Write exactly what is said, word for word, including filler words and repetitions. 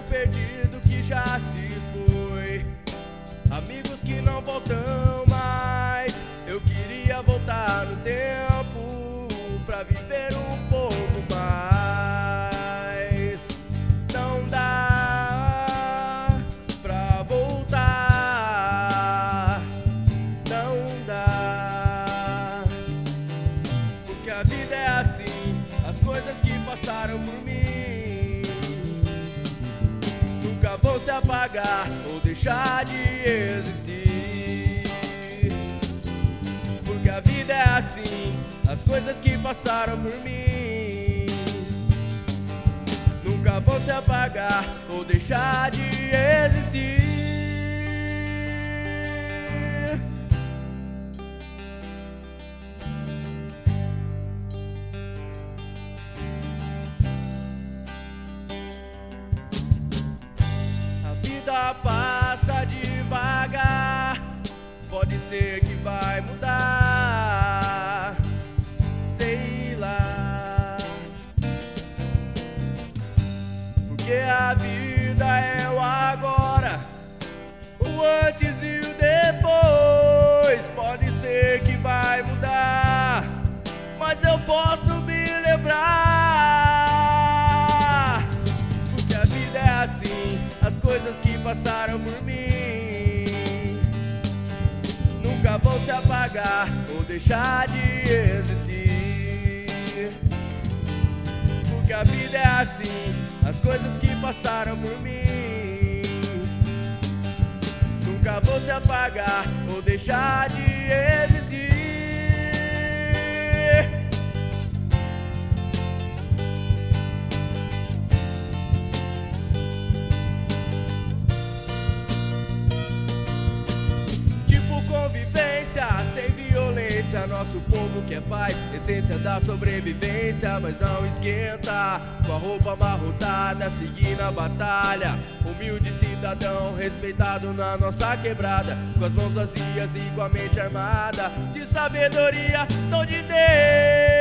perdido que já se foi, amigos que não voltam mais. Eu queria voltar no tempo pra viver um pouco mais. Não dá pra voltar, não dá, porque a vida é assim, as coisas que passaram por mim nunca vão se apagar ou deixar de existir. Porque a vida é assim, as coisas que passaram por mim nunca vão se apagar ou deixar de existir. A vida passa devagar, pode ser que vai mudar, sei lá, porque a vida é o agora, o antes e o depois. Pode ser que vai mudar, mas eu posso me lembrar, porque a vida é assim, as coisas que passaram por mim nunca vão se apagar ou deixar de existir. Porque a vida é assim, as coisas que passaram por mim nunca vão se apagar ou deixar de existir. Sem violência, nosso povo quer paz, essência da sobrevivência. Mas não esquenta, com a roupa amarrotada, seguir na batalha. Humilde cidadão, respeitado na nossa quebrada, com as mãos vazias e com a mente armada de sabedoria, dom de Deus.